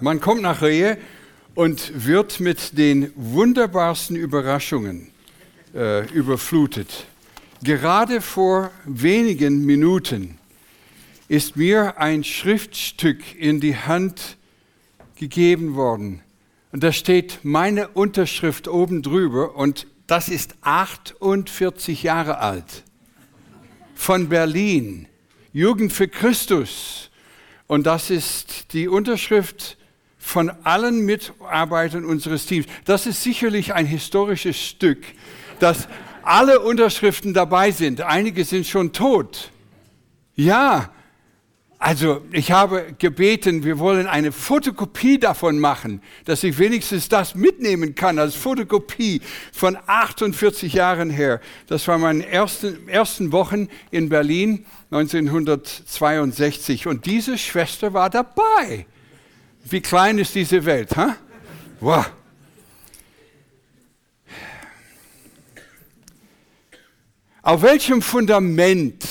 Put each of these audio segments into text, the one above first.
Man kommt nach Rehe und wird mit den wunderbarsten Überraschungen überflutet. Gerade vor wenigen Minuten ist mir ein Schriftstück in die Hand gegeben worden. Und da steht meine Unterschrift oben drüber und das ist 48 Jahre alt. Von Berlin, Jugend für Christus. Und das ist die Unterschrift von allen Mitarbeitern unseres Teams. Das ist sicherlich ein historisches Stück, dass alle Unterschriften dabei sind. Einige sind schon tot. Ja, also ich habe gebeten, wir wollen eine Fotokopie davon machen, dass ich wenigstens das mitnehmen kann als Fotokopie von 48 Jahren her. Das war meine ersten Wochen in Berlin 1962 und diese Schwester war dabei. Wie klein ist diese Welt, ha? Wow. Auf welchem Fundament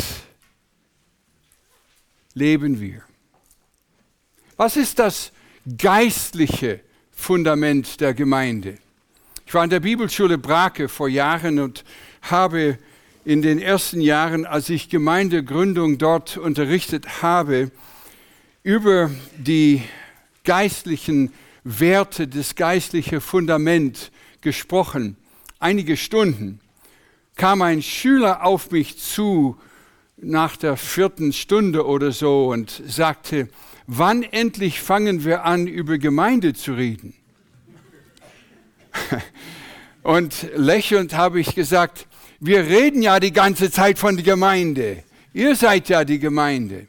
leben wir? Was ist das geistliche Fundament der Gemeinde? Ich war in der Bibelschule Brake vor Jahren und habe in den ersten Jahren, als ich Gemeindegründung dort unterrichtet habe, über die geistlichen Werte, das geistliche Fundament gesprochen. Einige Stunden kam ein Schüler auf mich zu, nach der 4. Stunde oder so und sagte, wann endlich fangen wir an, über Gemeinde zu reden? Und lächelnd habe ich gesagt, wir reden ja die ganze Zeit von der Gemeinde. Ihr seid ja die Gemeinde.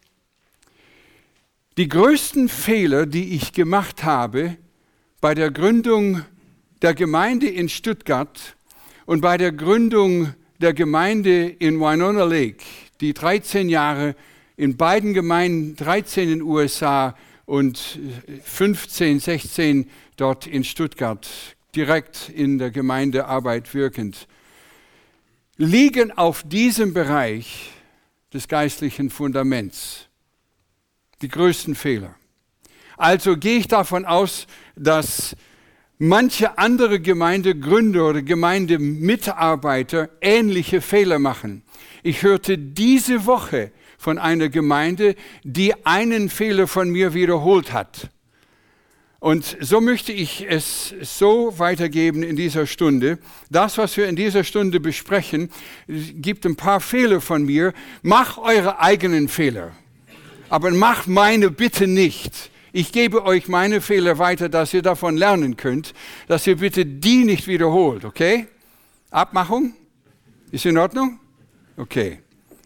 Die größten Fehler, die ich gemacht habe bei der Gründung der Gemeinde in Stuttgart und bei der Gründung der Gemeinde in Winona Lake, die 13 Jahre in beiden Gemeinden, 13 in den USA und 15, 16 dort in Stuttgart, direkt in der Gemeindearbeit wirkend, liegen auf diesem Bereich des geistlichen Fundaments. Die größten Fehler. Also gehe ich davon aus, dass manche andere Gemeindegründer oder Gemeindemitarbeiter ähnliche Fehler machen. Ich hörte diese Woche von einer Gemeinde, die einen Fehler von mir wiederholt hat. Und so möchte ich es so weitergeben in dieser Stunde. Das, was wir in dieser Stunde besprechen, gibt ein paar Fehler von mir. Mach eure eigenen Fehler. Aber macht meine bitte nicht. Ich gebe euch meine Fehler weiter, dass ihr davon lernen könnt, dass ihr bitte die nicht wiederholt, okay? Abmachung? Ist in Ordnung? Okay.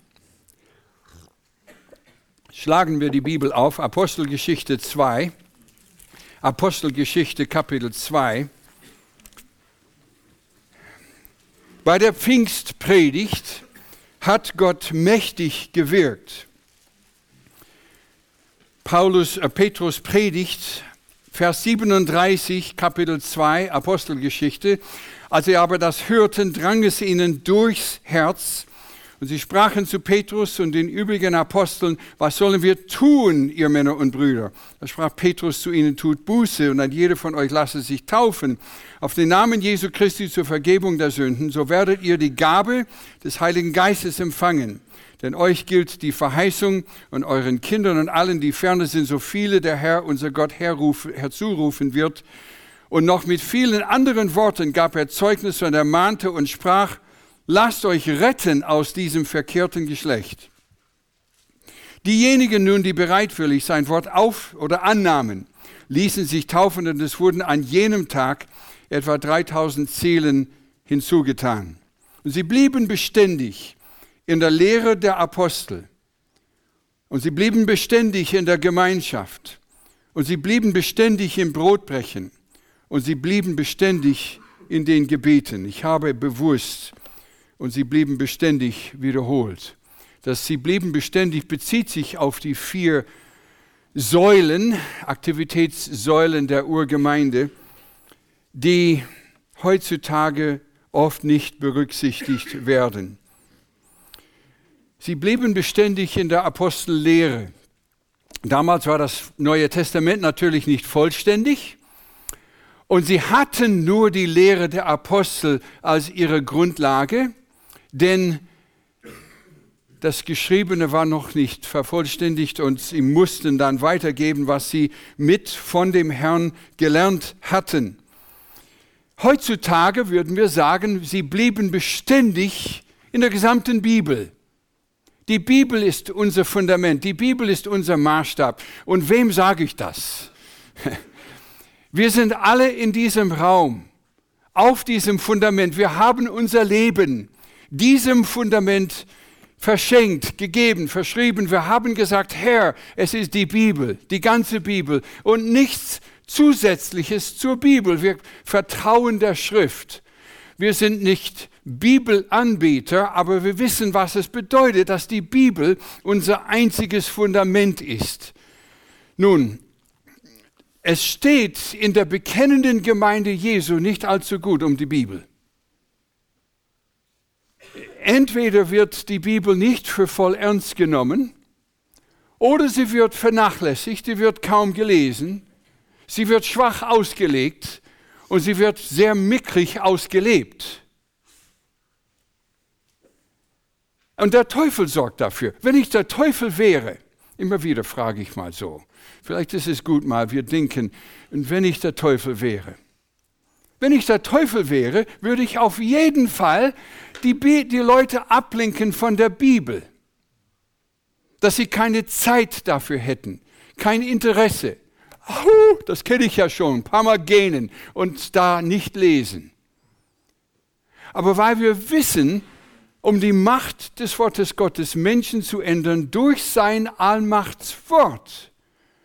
Schlagen wir die Bibel auf, Apostelgeschichte 2. Apostelgeschichte Kapitel 2. Bei der Pfingstpredigt hat Gott mächtig gewirkt. Petrus predigt, Vers 37, Kapitel 2, Apostelgeschichte. Als sie aber das hörten, drang es ihnen durchs Herz. Und sie sprachen zu Petrus und den übrigen Aposteln, was sollen wir tun, ihr Männer und Brüder? Da sprach Petrus zu ihnen, tut Buße und ein jeder von euch lasse sich taufen auf den Namen Jesu Christi zur Vergebung der Sünden. So werdet ihr die Gabe des Heiligen Geistes empfangen. Denn euch gilt die Verheißung und euren Kindern und allen, die ferne sind, so viele der Herr, unser Gott, herzurufen wird. Und noch mit vielen anderen Worten gab er Zeugnis und ermahnte und sprach, lasst euch retten aus diesem verkehrten Geschlecht. Diejenigen nun, die bereitwillig sein Wort annahmen, ließen sich taufen und es wurden an jenem Tag etwa 3000 Seelen hinzugetan. Und sie blieben beständig in der Lehre der Apostel. Und sie blieben beständig in der Gemeinschaft. Und sie blieben beständig im Brotbrechen. Und sie blieben beständig in den Gebeten. Ich habe bewusst, und sie blieben beständig wiederholt. Das sie blieben beständig bezieht sich auf die 4 Säulen, Aktivitätssäulen der Urgemeinde, die heutzutage oft nicht berücksichtigt werden. Sie blieben beständig in der Apostellehre. Damals war das Neue Testament natürlich nicht vollständig und sie hatten nur die Lehre der Apostel als ihre Grundlage, denn das Geschriebene war noch nicht vervollständigt und sie mussten dann weitergeben, was sie mit von dem Herrn gelernt hatten. Heutzutage würden wir sagen, sie blieben beständig in der gesamten Bibel. Die Bibel ist unser Fundament, die Bibel ist unser Maßstab. Und wem sage ich das? Wir sind alle in diesem Raum, auf diesem Fundament. Wir haben unser Leben diesem Fundament verschenkt, gegeben, verschrieben. Wir haben gesagt, Herr, es ist die Bibel, die ganze Bibel und nichts Zusätzliches zur Bibel. Wir vertrauen der Schrift. Wir sind nicht Bibelanbieter, aber wir wissen, was es bedeutet, dass die Bibel unser einziges Fundament ist. Nun, es steht in der bekennenden Gemeinde Jesu nicht allzu gut um die Bibel. Entweder wird die Bibel nicht für voll ernst genommen oder sie wird vernachlässigt, sie wird kaum gelesen, sie wird schwach ausgelegt und sie wird sehr mickrig ausgelebt. Und der Teufel sorgt dafür. Wenn ich der Teufel wäre, immer wieder frage ich mal so, vielleicht ist es gut mal, wir denken, wenn ich der Teufel wäre. Wenn ich der Teufel wäre, würde ich auf jeden Fall die Leute ablenken von der Bibel. Dass sie keine Zeit dafür hätten, kein Interesse. Das kenne ich ja schon, ein paar Mal gähnen und da nicht lesen. Aber weil wir wissen, um die Macht des Wortes Gottes Menschen zu ändern durch sein Allmachtswort,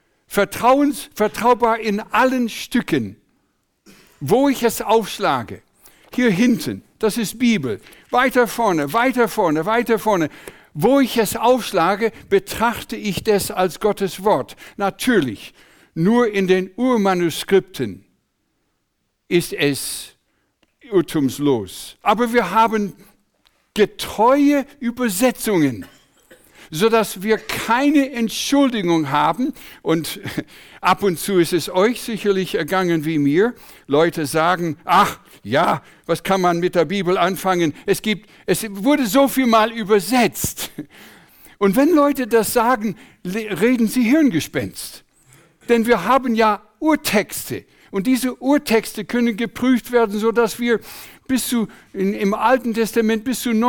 vertraubar in allen Stücken, wo ich es aufschlage, hier hinten, das ist Bibel, weiter vorne, weiter vorne, weiter vorne, wo ich es aufschlage, betrachte ich das als Gottes Wort. Natürlich, nur in den Urmanuskripten ist es irrtumslos. Aber wir haben getreue Übersetzungen, sodass wir keine Entschuldigung haben. Und ab und zu ist es euch sicherlich ergangen wie mir. Leute sagen, ach ja, was kann man mit der Bibel anfangen? Es wurde so viel mal übersetzt. Und wenn Leute das sagen, reden sie Hirngespenst. Denn wir haben ja Urtexte. Und diese Urtexte können geprüft werden, sodass wir im Alten Testament bis zu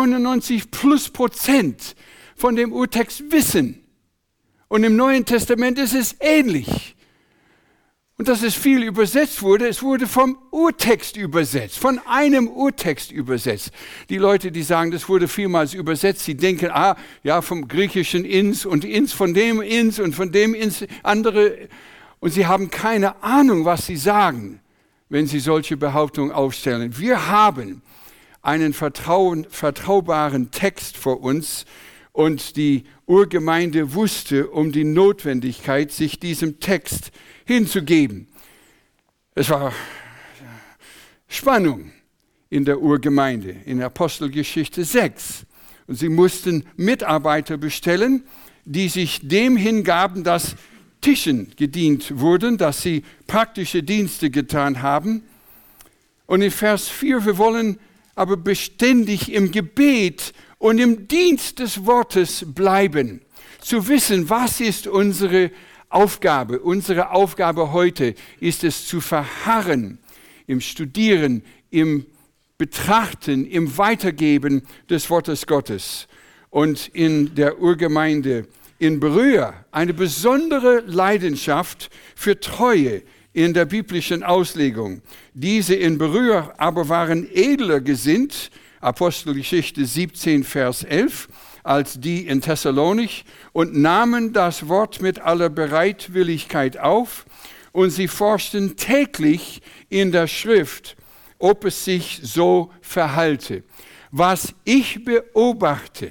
99% von dem Urtext wissen. Und im Neuen Testament ist es ähnlich. Und dass es viel übersetzt wurde, es wurde vom Urtext übersetzt, von einem Urtext übersetzt. Die Leute, die sagen, das wurde vielmals übersetzt, die denken, vom Griechischen ins und von dem ins und von dem ins andere. Und sie haben keine Ahnung, was sie sagen, wenn sie solche Behauptungen aufstellen. Wir haben einen vertraubaren Text vor uns und die Urgemeinde wusste um die Notwendigkeit, sich diesem Text hinzugeben. Es war Spannung in der Urgemeinde, in Apostelgeschichte 6. Und sie mussten Mitarbeiter bestellen, die sich dem hingaben, dass Tischen gedient wurden, dass sie praktische Dienste getan haben. Und in Vers 4, wir wollen aber beständig im Gebet und im Dienst des Wortes bleiben. Zu wissen, was ist unsere Aufgabe? Unsere Aufgabe heute ist es zu verharren im Studieren, im Betrachten, im Weitergeben des Wortes Gottes. Und in der Urgemeinde in Berühr eine besondere Leidenschaft für Treue in der biblischen Auslegung. Diese in Berühr aber waren edler gesinnt, Apostelgeschichte 17, Vers 11, als die in Thessalonich und nahmen das Wort mit aller Bereitwilligkeit auf und sie forschten täglich in der Schrift, ob es sich so verhalte. Was ich beobachte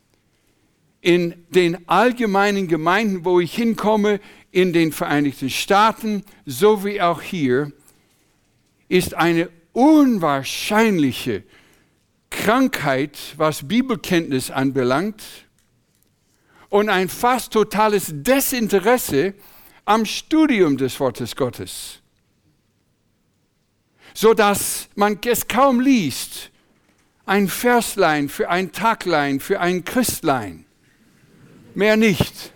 in den allgemeinen Gemeinden, wo ich hinkomme, in den Vereinigten Staaten, so wie auch hier, ist eine unwahrscheinliche Krankheit, was Bibelkenntnis anbelangt. und ein fast totales Desinteresse am Studium des Wortes Gottes, sodass man es kaum liest. Ein Verslein für ein Taglein, für ein Christlein. Mehr nicht.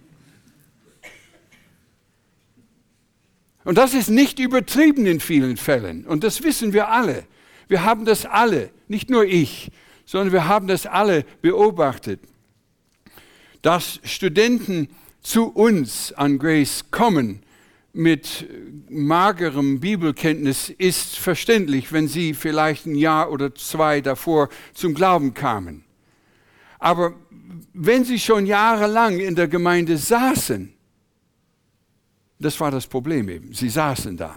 Und das ist nicht übertrieben in vielen Fällen. Und das wissen wir alle. Wir haben das alle, nicht nur ich, sondern wir haben das alle beobachtet. Dass Studenten zu uns an Grace kommen mit magerem Bibelkenntnis, ist verständlich, wenn sie vielleicht ein Jahr oder zwei davor zum Glauben kamen. Aber wenn sie schon jahrelang in der Gemeinde saßen, das war das Problem eben, sie saßen da.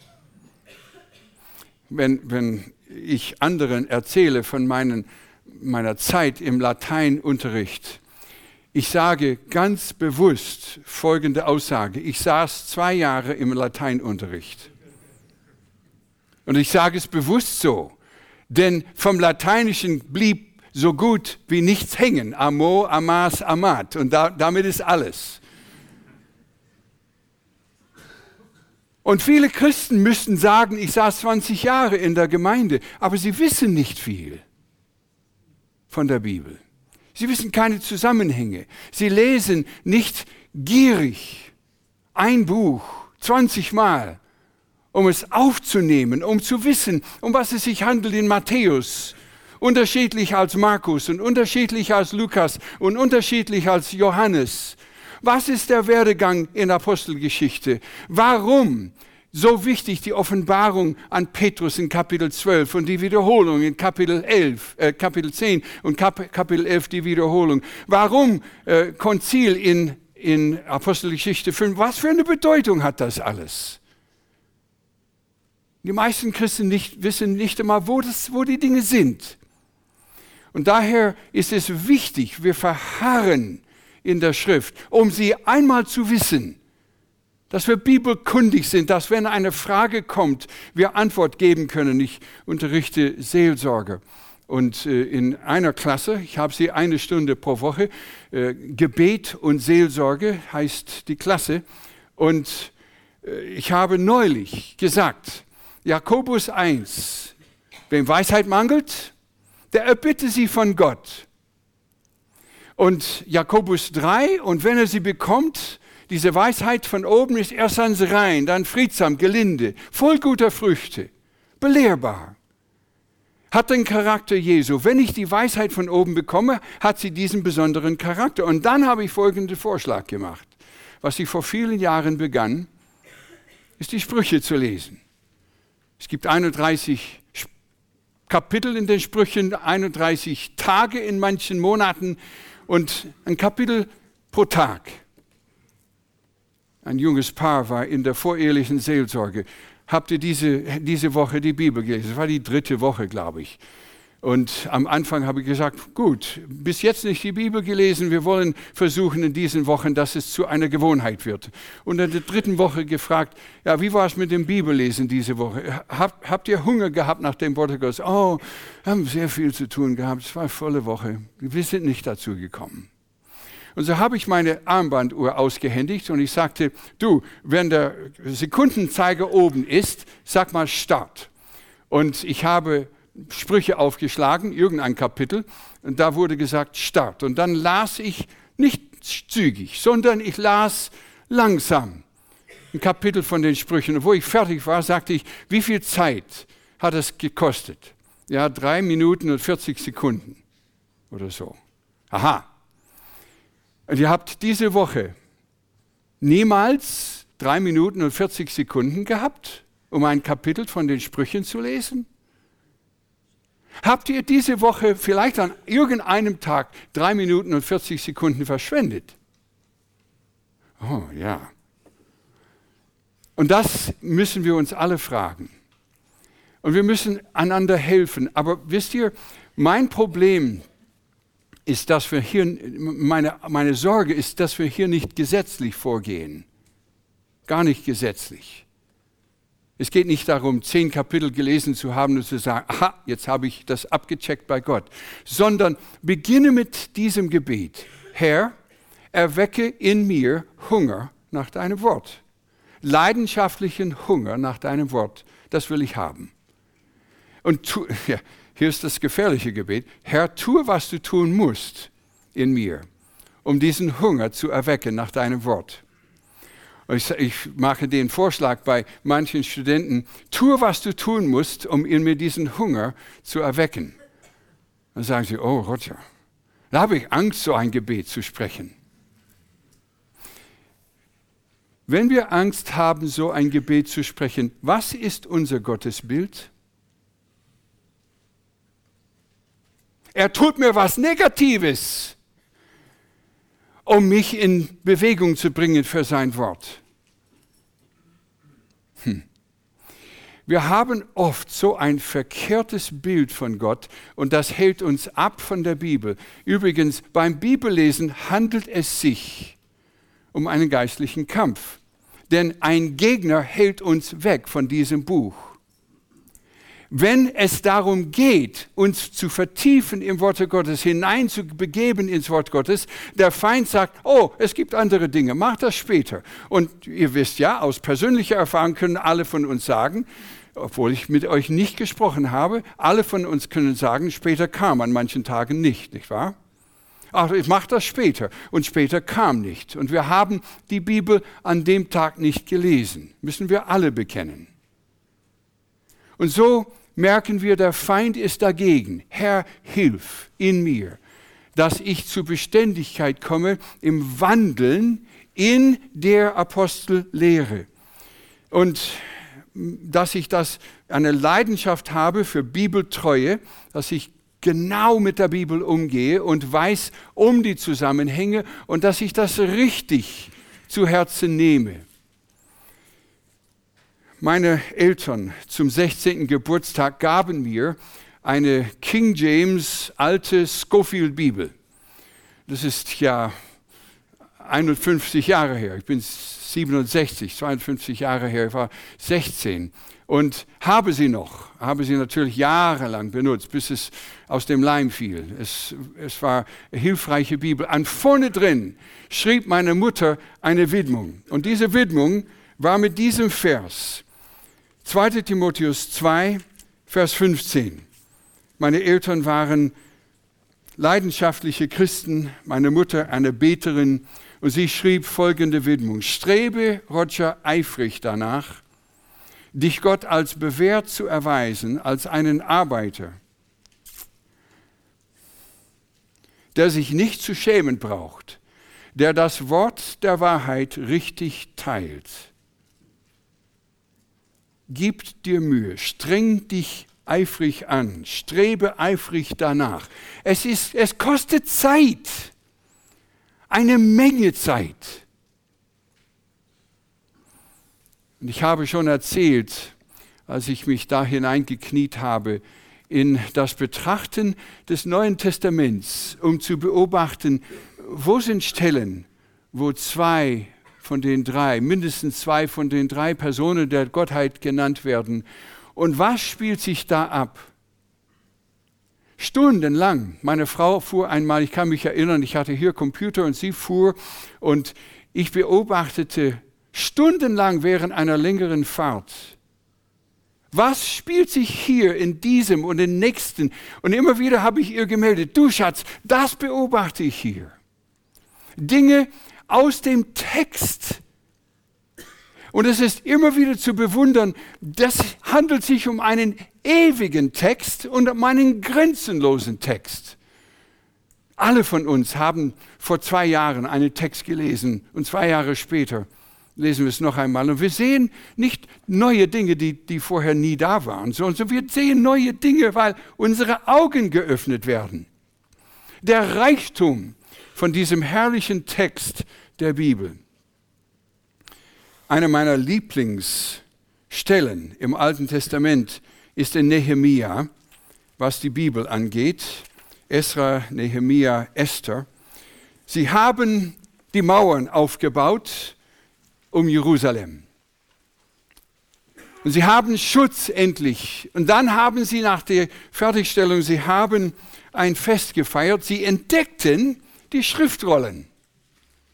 Wenn ich anderen erzähle von meiner Zeit im Lateinunterricht, ich sage ganz bewusst folgende Aussage. Ich saß 2 Jahre im Lateinunterricht. Und ich sage es bewusst so, denn vom Lateinischen blieb so gut wie nichts hängen. Amo, amas, amat. Und damit ist alles. Und viele Christen müssten sagen, ich saß 20 Jahre in der Gemeinde, aber sie wissen nicht viel von der Bibel. Sie wissen keine Zusammenhänge. Sie lesen nicht gierig ein Buch 20 Mal, um es aufzunehmen, um zu wissen, um was es sich handelt in Matthäus. Unterschiedlich als Markus und unterschiedlich als Lukas und unterschiedlich als Johannes. Was ist der Werdegang in Apostelgeschichte? Warum so wichtig die Offenbarung an Petrus in Kapitel 12 und die Wiederholung in Kapitel 10 und Kapitel 11 die Wiederholung? Warum Konzil in Apostelgeschichte 5? Was für eine Bedeutung hat das alles? Die meisten Christen wissen nicht einmal, wo die Dinge sind. Und daher ist es wichtig, wir verharren in der Schrift, um sie einmal zu wissen, dass wir bibelkundig sind, dass wenn eine Frage kommt, wir Antwort geben können. Ich unterrichte Seelsorge und in einer Klasse, ich habe sie 1 Stunde pro Woche, Gebet und Seelsorge heißt die Klasse, und ich habe neulich gesagt, Jakobus 1, wem Weisheit mangelt, der erbitte sie von Gott. Und Jakobus 3, und wenn er sie bekommt, diese Weisheit von oben ist erstens rein, dann friedsam, gelinde, voll guter Früchte, belehrbar. Hat den Charakter Jesu. Wenn ich die Weisheit von oben bekomme, hat sie diesen besonderen Charakter. Und dann habe ich folgenden Vorschlag gemacht. Was ich vor vielen Jahren begann, ist die Sprüche zu lesen. Es gibt 31 Kapitel in den Sprüchen, 31 Tage in manchen Monaten und ein Kapitel pro Tag. Ein junges Paar war in der vorehelichen Seelsorge. Habt ihr diese Woche die Bibel gelesen? Das war die 3. Woche, glaube ich. Und am Anfang habe ich gesagt, gut, bis jetzt nicht die Bibel gelesen. Wir wollen versuchen in diesen Wochen, dass es zu einer Gewohnheit wird. Und in der 3. Woche gefragt, ja, wie war es mit dem Bibellesen diese Woche? Habt ihr Hunger gehabt nach dem Wort Gottes? Oh, wir haben sehr viel zu tun gehabt. Es war eine volle Woche. Wir sind nicht dazu gekommen. Und so habe ich meine Armbanduhr ausgehändigt und ich sagte, du, wenn der Sekundenzeiger oben ist, sag mal Start. Und ich habe Sprüche aufgeschlagen, irgendein Kapitel, und da wurde gesagt Start. Und dann las ich nicht zügig, sondern ich las langsam ein Kapitel von den Sprüchen. Und wo ich fertig war, sagte ich, wie viel Zeit hat es gekostet? Ja, 3 Minuten und 40 Sekunden oder so. Aha. Und ihr habt diese Woche niemals 3 Minuten und 40 Sekunden gehabt, um ein Kapitel von den Sprüchen zu lesen? Habt ihr diese Woche vielleicht an irgendeinem Tag 3 Minuten und 40 Sekunden verschwendet? Oh ja. Und das müssen wir uns alle fragen. Und wir müssen einander helfen. Aber wisst ihr, mein Problem ist, dass wir hier, meine Sorge ist, dass wir hier nicht gesetzlich vorgehen. Gar nicht gesetzlich. Es geht nicht darum, 10 Kapitel gelesen zu haben und zu sagen, aha, jetzt habe ich das abgecheckt bei Gott. Sondern beginne mit diesem Gebet. Herr, erwecke in mir Hunger nach deinem Wort. Leidenschaftlichen Hunger nach deinem Wort. Das will ich haben. Und hier ist das gefährliche Gebet. Herr, tue, was du tun musst in mir, um diesen Hunger zu erwecken nach deinem Wort. Ich mache den Vorschlag bei manchen Studenten, tue, was du tun musst, um in mir diesen Hunger zu erwecken. Dann sagen sie, oh Roger, da habe ich Angst, so ein Gebet zu sprechen. Wenn wir Angst haben, so ein Gebet zu sprechen, was ist unser Gottesbild? Er tut mir was Negatives, um mich in Bewegung zu bringen für sein Wort. Wir haben oft so ein verkehrtes Bild von Gott und das hält uns ab von der Bibel. Übrigens, beim Bibellesen handelt es sich um einen geistlichen Kampf, denn ein Gegner hält uns weg von diesem Buch. Wenn es darum geht, uns zu vertiefen im Wort Gottes, hineinzubegeben ins Wort Gottes, der Feind sagt, oh, es gibt andere Dinge, mach das später. Und ihr wisst ja, aus persönlicher Erfahrung können alle von uns sagen, obwohl ich mit euch nicht gesprochen habe, alle von uns können sagen, später kam an manchen Tagen nicht wahr? Ach, ich mache das später. Und später kam nicht. Und wir haben die Bibel an dem Tag nicht gelesen. Müssen wir alle bekennen. Und so merken wir, der Feind ist dagegen. Herr, hilf in mir, dass ich zur Beständigkeit komme im Wandeln in der Apostellehre. Und dass ich eine Leidenschaft habe für Bibeltreue, dass ich genau mit der Bibel umgehe und weiß um die Zusammenhänge und dass ich das richtig zu Herzen nehme. Meine Eltern zum 16. Geburtstag gaben mir eine King James alte Scofield Bibel. Das ist ja 51 Jahre her. Ich bin 67, 52 Jahre her. Ich war 16 und habe sie natürlich jahrelang benutzt, bis es aus dem Leim fiel. Es war eine hilfreiche Bibel. An vorne drin schrieb meine Mutter eine Widmung. Und diese Widmung war mit diesem Vers. 2. Timotheus 2, Vers 15. Meine Eltern waren leidenschaftliche Christen, meine Mutter eine Beterin und sie schrieb folgende Widmung. Strebe, Roger, eifrig danach, dich Gott als bewährt zu erweisen, als einen Arbeiter, der sich nicht zu schämen braucht, der das Wort der Wahrheit richtig teilt. Gib dir Mühe, streng dich eifrig an, strebe eifrig danach. Es kostet Zeit, eine Menge Zeit. Und ich habe schon erzählt, als ich mich da hineingekniet habe, in das Betrachten des Neuen Testaments, um zu beobachten, wo sind Stellen, wo mindestens zwei von den drei Personen der Gottheit genannt werden. Und was spielt sich da ab? Stundenlang. Meine Frau fuhr einmal, ich kann mich erinnern, ich hatte hier Computer und sie fuhr und ich beobachtete stundenlang während einer längeren Fahrt. Was spielt sich hier in diesem und im nächsten? Und immer wieder habe ich ihr gemeldet, du Schatz, das beobachte ich hier. Dinge aus dem Text. Und es ist immer wieder zu bewundern, das handelt sich um einen ewigen Text und um einen grenzenlosen Text. Alle von uns haben vor 2 Jahren einen Text gelesen und 2 Jahre später lesen wir es noch einmal. Und wir sehen nicht neue Dinge, die vorher nie da waren, sondern wir sehen neue Dinge, weil unsere Augen geöffnet werden. Der Reichtum von diesem herrlichen Text der Bibel. Eine meiner Lieblingsstellen im Alten Testament ist in Nehemia, was die Bibel angeht. Esra, Nehemia, Esther. Sie haben die Mauern aufgebaut um Jerusalem. Und sie haben Schutz endlich. Und dann haben sie nach der Fertigstellung, sie haben ein Fest gefeiert. Sie entdeckten die Schriftrollen.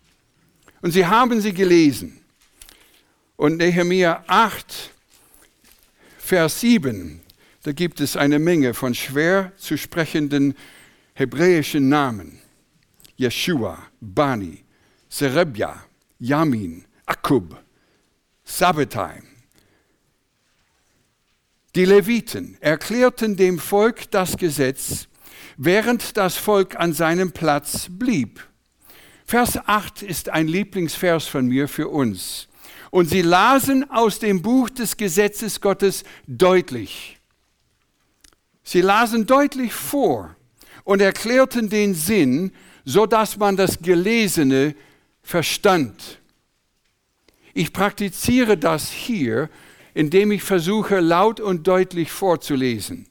Und sie haben sie gelesen. Und Nehemia 8, Vers 7, da gibt es eine Menge von schwer zu sprechenden hebräischen Namen. Jeschua, Bani, Serebja, Yamin, Akkub, Sabbetai. Die Leviten erklärten dem Volk das Gesetz, während das Volk an seinem Platz blieb. Vers 8 ist ein Lieblingsvers von mir für uns. Und sie lasen aus dem Buch des Gesetzes Gottes deutlich. Sie lasen deutlich vor und erklärten den Sinn, sodass man das Gelesene verstand. Ich praktiziere das hier, indem ich versuche, laut und deutlich vorzulesen.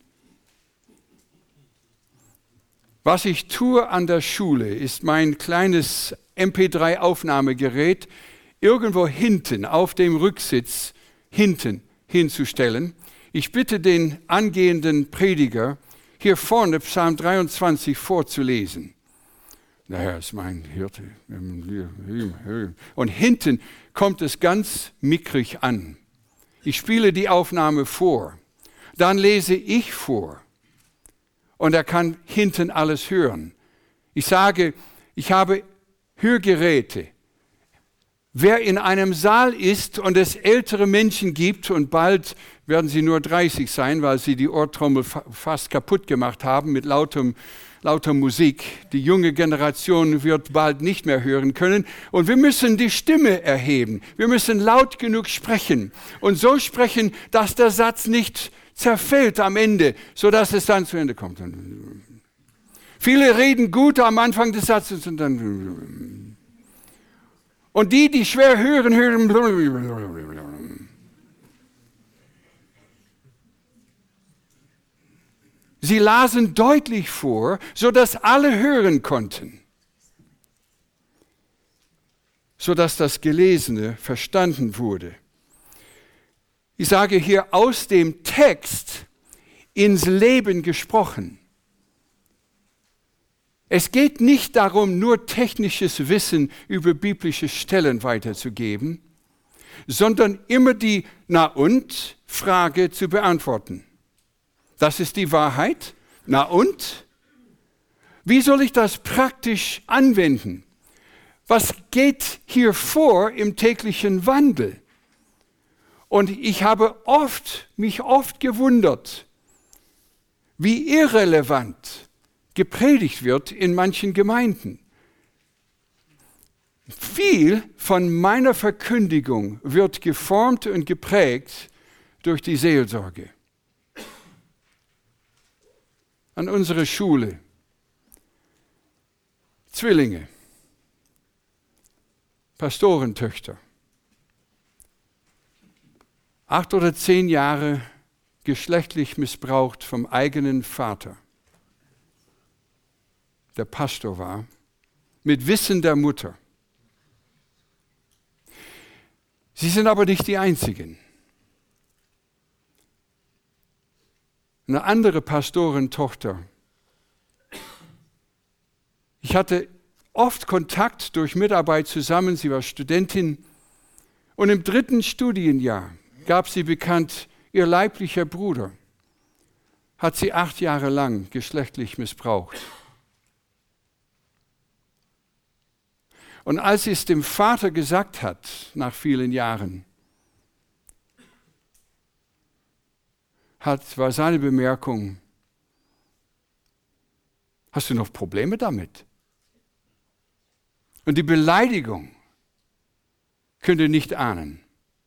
Was ich tue an der Schule, ist mein kleines MP3-Aufnahmegerät irgendwo hinten auf dem Rücksitz hinten hinzustellen. Ich bitte den angehenden Prediger, hier vorne Psalm 23 vorzulesen. Der Herr ist mein Hirte. Und hinten kommt es ganz mickrig an. Ich spiele die Aufnahme vor. Dann lese ich vor. Und er kann hinten alles hören. Ich sage, ich habe Hörgeräte. Wer in einem Saal ist und es ältere Menschen gibt, und bald werden sie nur 30 sein, weil sie die Ohrtrommel fast kaputt gemacht haben mit lauter Musik. Die junge Generation wird bald nicht mehr hören können. Und wir müssen die Stimme erheben. Wir müssen laut genug sprechen. Und so sprechen, dass der Satz nicht zerfällt am Ende, sodass es dann zu Ende kommt. Viele reden gut am Anfang des Satzes und dann... Und die schwer hören, hören. Sie lasen deutlich vor, sodass alle hören konnten. Sodass das Gelesene verstanden wurde. Ich sage hier aus dem Text ins Leben gesprochen. Es geht nicht darum, nur technisches Wissen über biblische Stellen weiterzugeben, sondern immer die Na und Frage zu beantworten. Das ist die Wahrheit. Na und? Wie soll ich das praktisch anwenden? Was geht hier vor im täglichen Wandel? Und ich habe mich oft gewundert, wie irrelevant gepredigt wird in manchen Gemeinden. Viel von meiner Verkündigung wird geformt und geprägt durch die Seelsorge. An unserer Schule, Zwillinge, Pastorentöchter, 8 oder 10 Jahre geschlechtlich missbraucht vom eigenen Vater, der Pastor war, mit Wissen der Mutter. Sie sind aber nicht die Einzigen. Eine andere Pastorentochter. Ich hatte oft Kontakt durch Mitarbeit zusammen, sie war Studentin. Und im 3. Studienjahr gab sie bekannt, ihr leiblicher Bruder hat sie 8 Jahre lang geschlechtlich missbraucht. Und als sie es dem Vater gesagt hat, nach vielen Jahren, war seine Bemerkung, hast du noch Probleme damit? Und die Beleidigung könnt ihr nicht ahnen.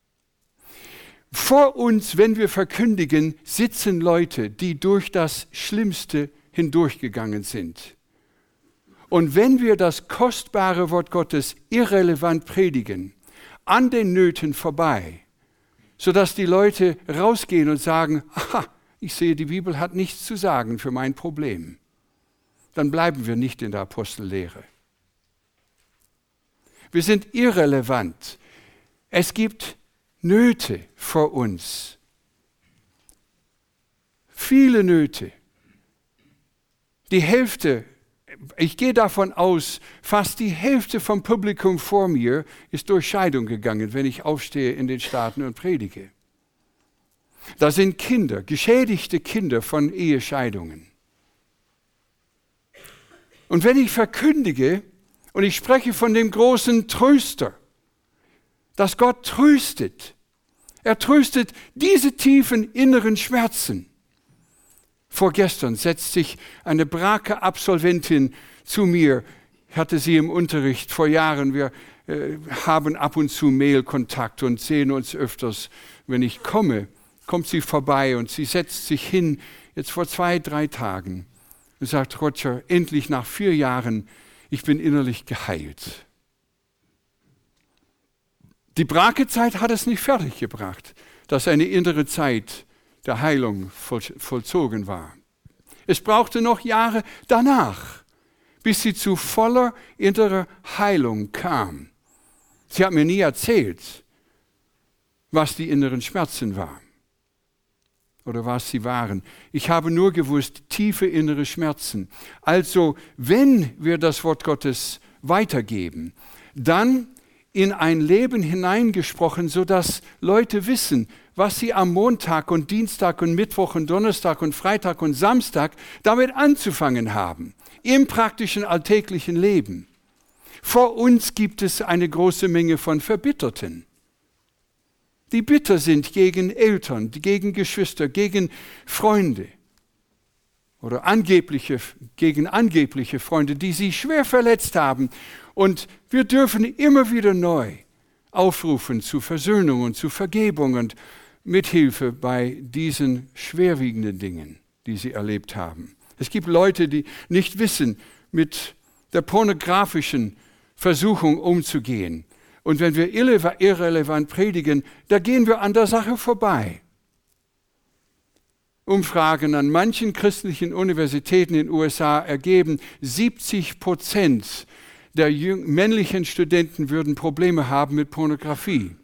Vor uns, wenn wir verkündigen, sitzen Leute, die durch das Schlimmste hindurchgegangen sind. Und wenn wir das kostbare Wort Gottes irrelevant predigen, an den Nöten vorbei, sodass die Leute rausgehen und sagen, aha, ich sehe, die Bibel hat nichts zu sagen für mein Problem, dann bleiben wir nicht in der Apostellehre. Wir sind irrelevant. Es gibt Nöte vor uns. Viele Nöte. Die Hälfte, ich gehe davon aus, fast die Hälfte vom Publikum vor mir ist durch Scheidung gegangen, wenn ich aufstehe in den Staaten und predige. Da sind Kinder, geschädigte Kinder von Ehescheidungen. Und wenn ich verkündige und ich spreche von dem großen Tröster, dass Gott tröstet, er tröstet diese tiefen inneren Schmerzen. Vorgestern setzt sich eine Brake-Absolventin zu mir. Ich hatte sie im Unterricht vor Jahren. Wir haben ab und zu Mailkontakt und sehen uns öfters. Wenn ich komme, kommt sie vorbei und sie setzt sich hin, jetzt vor 2-3 Tagen, und sagt, Roger, endlich nach 4 Jahren, ich bin innerlich geheilt. Die Brake-Zeit hat es nicht fertiggebracht, dass eine innere Zeit der Heilung vollzogen war. Es brauchte noch Jahre danach, bis sie zu voller innerer Heilung kam. Sie hat mir nie erzählt, was die inneren Schmerzen waren oder was sie waren. Ich habe nur gewusst, tiefe innere Schmerzen. Also, wenn wir das Wort Gottes weitergeben, dann in ein Leben hineingesprochen, sodass Leute wissen, was sie am Montag und Dienstag und Mittwoch und Donnerstag und Freitag und Samstag damit anzufangen haben, im praktischen alltäglichen Leben. Vor uns gibt es eine große Menge von Verbitterten, die bitter sind gegen Eltern, gegen Geschwister, gegen Freunde oder gegen angebliche Freunde, die sie schwer verletzt haben. Und wir dürfen immer wieder neu aufrufen zu Versöhnung und zu Vergebung und Mithilfe bei diesen schwerwiegenden Dingen, die sie erlebt haben. Es gibt Leute, die nicht wissen, mit der pornografischen Versuchung umzugehen. Und wenn wir irrelevant predigen, da gehen wir an der Sache vorbei. Umfragen an manchen christlichen Universitäten in den USA ergeben, 70% der männlichen Studenten würden Probleme haben mit Pornografie.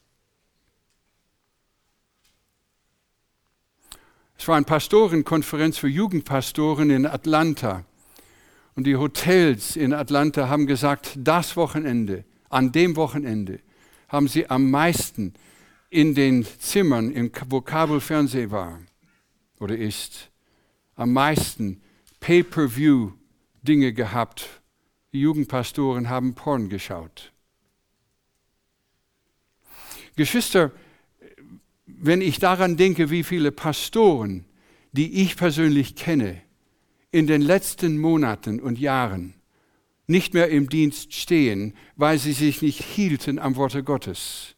Es war eine Pastorenkonferenz für Jugendpastoren in Atlanta. Und die Hotels in Atlanta haben gesagt, an dem Wochenende, haben sie am meisten in den Zimmern, wo Kabelfernsehen war oder ist, am meisten Pay-per-view-Dinge gehabt. Die Jugendpastoren haben Porn geschaut. Geschwister, wenn ich daran denke, wie viele Pastoren, die ich persönlich kenne, in den letzten Monaten und Jahren nicht mehr im Dienst stehen, weil sie sich nicht hielten am Worte Gottes.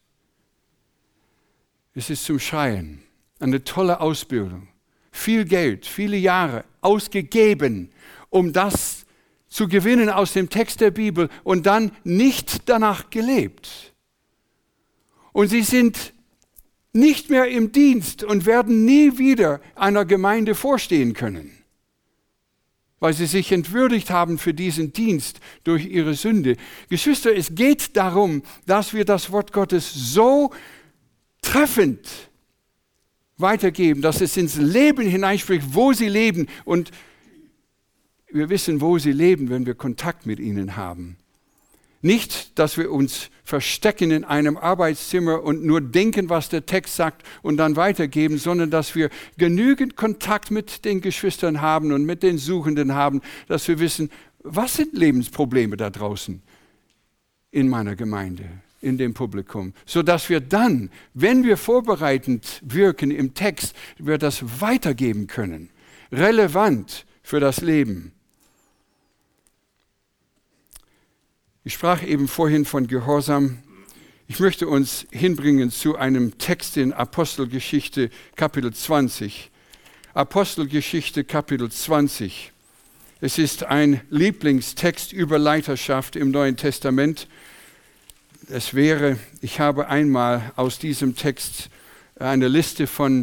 Es ist zum Schreien. Eine tolle Ausbildung. Viel Geld, viele Jahre ausgegeben, um das zu gewinnen aus dem Text der Bibel und dann nicht danach gelebt. Und sie sind nicht mehr im Dienst und werden nie wieder einer Gemeinde vorstehen können, weil sie sich entwürdigt haben für diesen Dienst durch ihre Sünde. Geschwister, es geht darum, dass wir das Wort Gottes so treffend weitergeben, dass es ins Leben hineinspricht, wo sie leben. Und wir wissen, wo sie leben, wenn wir Kontakt mit ihnen haben. Nicht, dass wir uns verstecken in einem Arbeitszimmer und nur denken, was der Text sagt und dann weitergeben, sondern dass wir genügend Kontakt mit den Geschwistern haben und mit den Suchenden haben, dass wir wissen, was sind Lebensprobleme da draußen in meiner Gemeinde, in dem Publikum, sodass wir dann, wenn wir vorbereitend wirken im Text, wir das weitergeben können, relevant für das Leben. Ich sprach eben vorhin von Gehorsam. Ich möchte uns hinbringen zu einem Text in Apostelgeschichte Kapitel 20. Apostelgeschichte Kapitel 20. Es ist ein Lieblingstext über Leiterschaft im Neuen Testament. Ich habe einmal aus diesem Text eine Liste von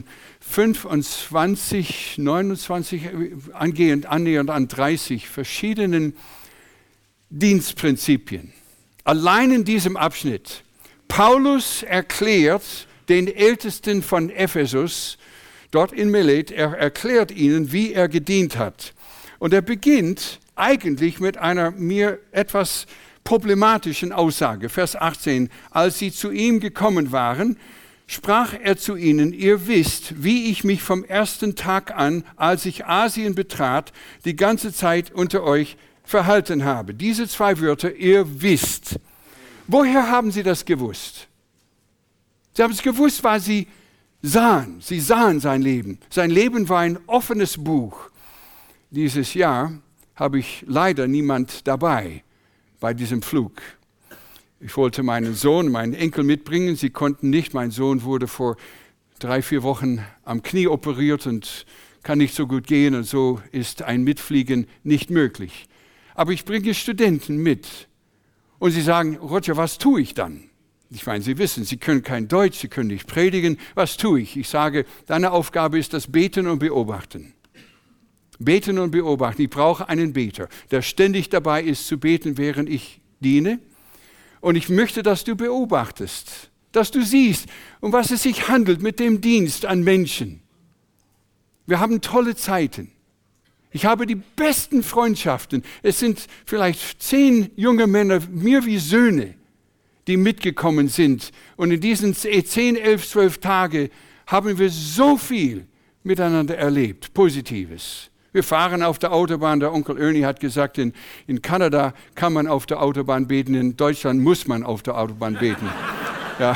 25, 29, annähernd an 30 verschiedenen Dienstprinzipien. Allein in diesem Abschnitt. Paulus erklärt den Ältesten von Ephesus, dort in Milet, er erklärt ihnen, wie er gedient hat. Und er beginnt eigentlich mit einer mir etwas problematischen Aussage. Vers 18. Als sie zu ihm gekommen waren, sprach er zu ihnen, ihr wisst, wie ich mich vom ersten Tag an, als ich Asien betrat, die ganze Zeit unter euch verhalten habe. Diese 2 Wörter, ihr wisst. Woher haben sie das gewusst? Sie haben es gewusst, weil sie sahen. Sie sahen sein Leben. Sein Leben war ein offenes Buch. Dieses Jahr habe ich leider niemand dabei bei diesem Flug. Ich wollte meinen Sohn, meinen Enkel mitbringen. Sie konnten nicht. Mein Sohn wurde vor 3-4 Wochen am Knie operiert und kann nicht so gut gehen. Und so ist ein Mitfliegen nicht möglich. Aber ich bringe Studenten mit. Und sie sagen, Roger, was tue ich dann? Ich meine, Sie wissen, Sie können kein Deutsch, Sie können nicht predigen. Was tue ich? Ich sage, deine Aufgabe ist das Beten und Beobachten. Beten und beobachten. Ich brauche einen Beter, der ständig dabei ist zu beten, während ich diene. Und ich möchte, dass du beobachtest, dass du siehst, um was es sich handelt mit dem Dienst an Menschen. Wir haben tolle Zeiten. Ich habe die besten Freundschaften. Es sind vielleicht 10 junge Männer, mir wie Söhne, die mitgekommen sind. Und in diesen 10, 11, 12 Tage haben wir so viel miteinander erlebt, Positives. Wir fahren auf der Autobahn, der Onkel Ernie hat gesagt, in Kanada kann man auf der Autobahn beten, in Deutschland muss man auf der Autobahn beten. Ja.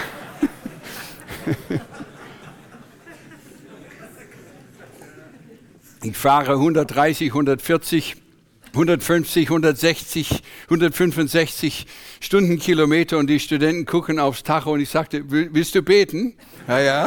Ich fahre 130, 140, 150, 160, 165 Stundenkilometer und die Studenten gucken aufs Tacho und ich sagte, willst du beten? Ja, ja.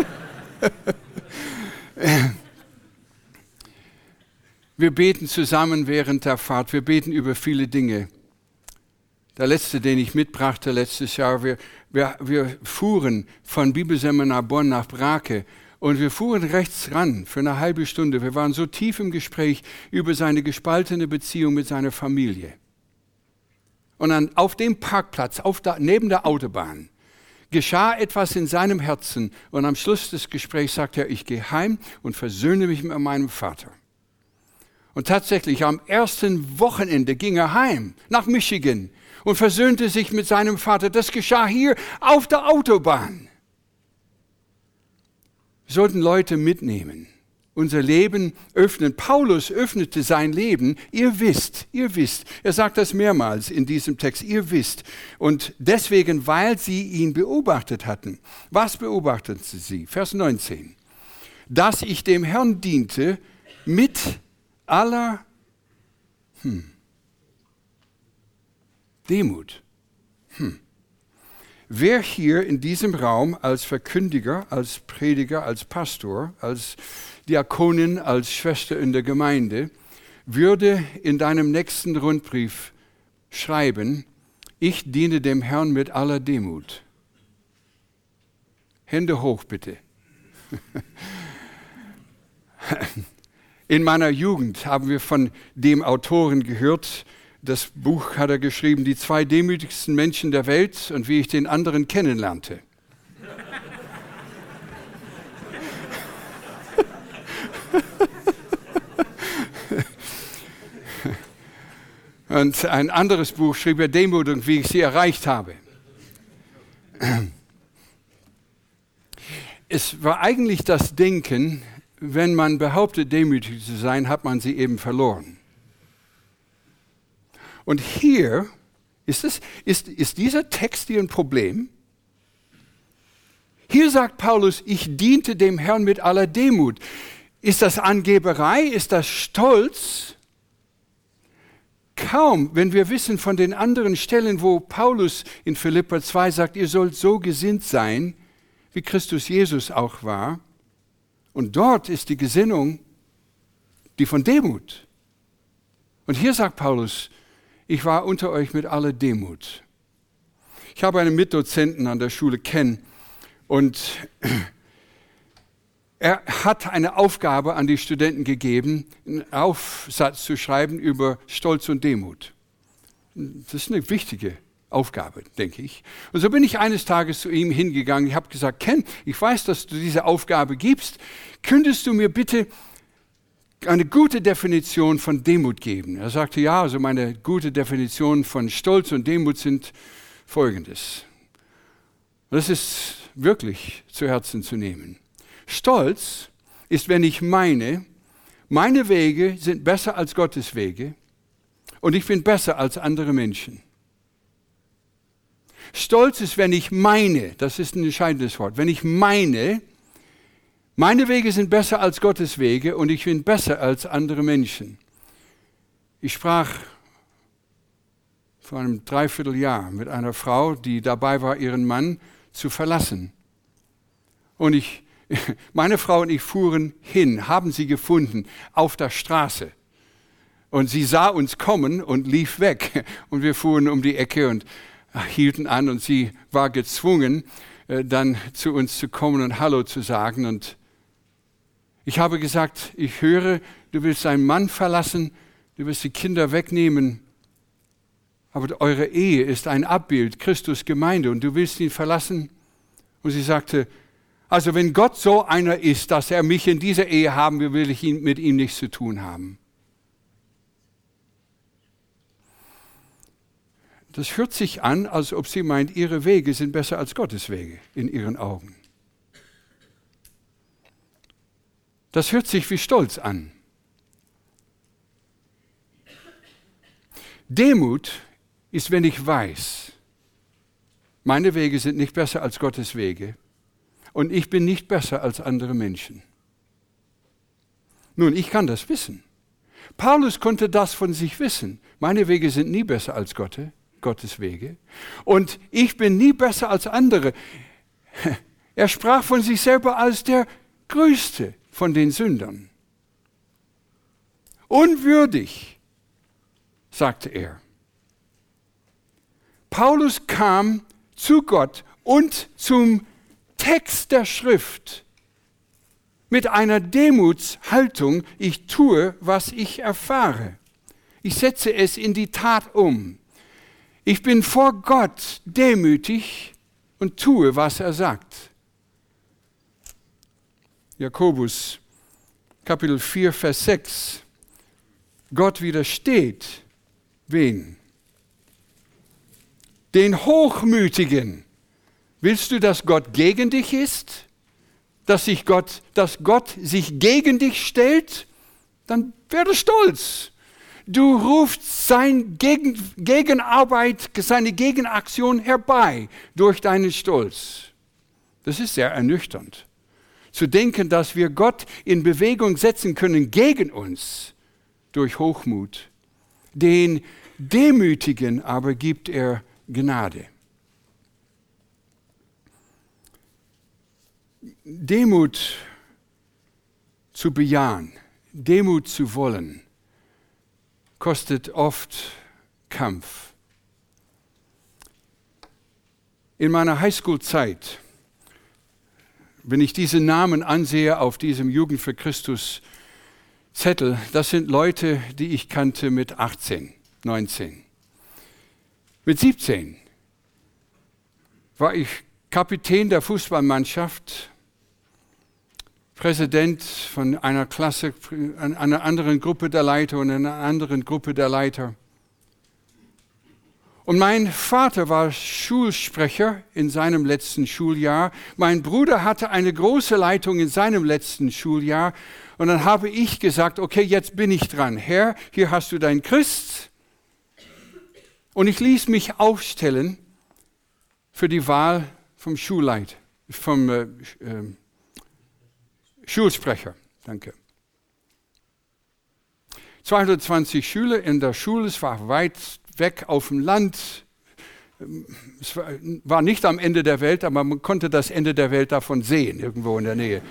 Wir beten zusammen während der Fahrt, wir beten über viele Dinge. Der letzte, den ich mitbrachte letztes Jahr, wir fuhren von Bibelseminar Bonn nach Brake und wir fuhren rechts ran für eine halbe Stunde. Wir waren so tief im Gespräch über seine gespaltene Beziehung mit seiner Familie. Und dann auf dem Parkplatz, neben der Autobahn, geschah etwas in seinem Herzen und am Schluss des Gesprächs sagte er, ich gehe heim und versöhne mich mit meinem Vater. Und tatsächlich am ersten Wochenende ging er heim nach Michigan und versöhnte sich mit seinem Vater. Das geschah hier auf der Autobahn. Wir sollten Leute mitnehmen, unser Leben öffnen. Paulus öffnete sein Leben. Ihr wisst. Er sagt das mehrmals in diesem Text. Ihr wisst. Und deswegen, weil sie ihn beobachtet hatten. Was beobachteten sie? Vers 19. Dass ich dem Herrn diente mit aller Demut. Wer hier in diesem Raum als Verkündiger, als Prediger, als Pastor, als Diakonin, als Schwester in der Gemeinde, würde in deinem nächsten Rundbrief schreiben, ich diene dem Herrn mit aller Demut. Hände hoch bitte. In meiner Jugend haben wir von dem Autoren gehört, das Buch hat er geschrieben, die 2 demütigsten Menschen der Welt und wie ich den anderen kennenlernte. Und ein anderes Buch schrieb er Demütig, wie ich sie erreicht habe. Es war eigentlich das Denken, wenn man behauptet, demütig zu sein, hat man sie eben verloren. Und hier ist dieser Text hier ein Problem. Hier sagt Paulus, ich diente dem Herrn mit aller Demut. Ist das Angeberei? Ist das Stolz? Kaum, wenn wir wissen von den anderen Stellen, wo Paulus in Philipper 2 sagt, ihr sollt so gesinnt sein, wie Christus Jesus auch war. Und dort ist die Gesinnung die von Demut. Und hier sagt Paulus, ich war unter euch mit aller Demut. Ich habe einen Mitdozenten an der Schule Ken und er hat eine Aufgabe an die Studenten gegeben, einen Aufsatz zu schreiben über Stolz und Demut. Das ist eine wichtige Aufgabe, denke ich. Und so bin ich eines Tages zu ihm hingegangen. Ich habe gesagt, Ken, ich weiß, dass du diese Aufgabe gibst. Könntest du mir bitte eine gute Definition von Demut geben. Er sagte, ja, also meine gute Definition von Stolz und Demut sind folgendes. Und das ist wirklich zu Herzen zu nehmen. Stolz ist, wenn ich meine Wege sind besser als Gottes Wege und ich bin besser als andere Menschen. Stolz ist, wenn ich meine, das ist ein entscheidendes Wort, wenn ich meine Wege sind besser als Gottes Wege und ich bin besser als andere Menschen. Ich sprach vor einem Dreivierteljahr mit einer Frau, die dabei war, ihren Mann zu verlassen. Und meine Frau und ich fuhren hin, haben sie gefunden auf der Straße. Und sie sah uns kommen und lief weg. Und wir fuhren um die Ecke und hielten an und sie war gezwungen, dann zu uns zu kommen und Hallo zu sagen. Und ich habe gesagt, ich höre, du willst deinen Mann verlassen, du willst die Kinder wegnehmen, aber eure Ehe ist ein Abbild, Christus Gemeinde, und du willst ihn verlassen. Und sie sagte, also wenn Gott so einer ist, dass er mich in dieser Ehe haben will, will ich mit ihm nichts zu tun haben. Das hört sich an, als ob sie meint, ihre Wege sind besser als Gottes Wege in ihren Augen. Das hört sich wie Stolz an. Demut ist, wenn ich weiß, meine Wege sind nicht besser als Gottes Wege und ich bin nicht besser als andere Menschen. Nun, ich kann das wissen. Paulus konnte das von sich wissen. Meine Wege sind nie besser als Gottes Wege und ich bin nie besser als andere. Er sprach von sich selber als der Größte von den Sündern. Unwürdig, sagte er. Paulus kam zu Gott und zum Text der Schrift mit einer Demutshaltung, ich tue, was ich erfahre. Ich setze es in die Tat um. Ich bin vor Gott demütig und tue, was er sagt. Jakobus, Kapitel 4, Vers 6. Gott widersteht wen? Den Hochmütigen. Willst du, dass Gott gegen dich ist? Dass Gott sich gegen dich stellt? Dann werde stolz. Du rufst seine Gegenarbeit, seine Gegenaktion herbei durch deinen Stolz. Das ist sehr ernüchternd. Zu denken, dass wir Gott in Bewegung setzen können gegen uns durch Hochmut. Den Demütigen aber gibt er Gnade. Demut zu bejahen, Demut zu wollen, kostet oft Kampf. In meiner Highschool-Zeit, wenn ich diese Namen ansehe auf diesem Jugend für Christus Zettel, das sind Leute, die ich kannte mit 18, 19. Mit 17 war ich Kapitän der Fußballmannschaft, Präsident von einer Klasse, einer anderen Gruppe der Leiter und einer anderen Gruppe der Leiter. Und mein Vater war Schulsprecher in seinem letzten Schuljahr. Mein Bruder hatte eine große Leitung in seinem letzten Schuljahr. Und dann habe ich gesagt, okay, jetzt bin ich dran. Herr, hier hast du dein Christ. Und ich ließ mich aufstellen für die Wahl vom Schulsprecher. Danke. 220 Schüler in der Schule, es war weit weg auf dem Land. Es war nicht am Ende der Welt, aber man konnte das Ende der Welt davon sehen, irgendwo in der Nähe.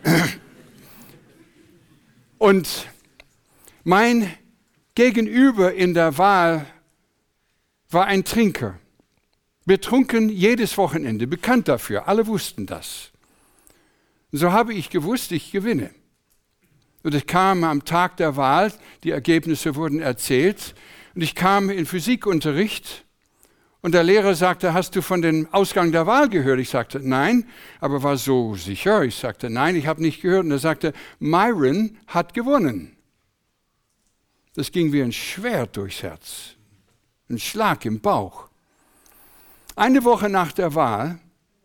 Und mein Gegenüber in der Wahl war ein Trinker. Betrunken jedes Wochenende, bekannt dafür, alle wussten das. Und so habe ich gewusst, ich gewinne. Und ich kam am Tag der Wahl, die Ergebnisse wurden erzählt, und ich kam in Physikunterricht und der Lehrer sagte, hast du von dem Ausgang der Wahl gehört? Ich sagte, nein, aber war so sicher. Ich sagte, nein, ich habe nicht gehört. Und er sagte, Myron hat gewonnen. Das ging wie ein Schwert durchs Herz. Ein Schlag im Bauch. Eine Woche nach der Wahl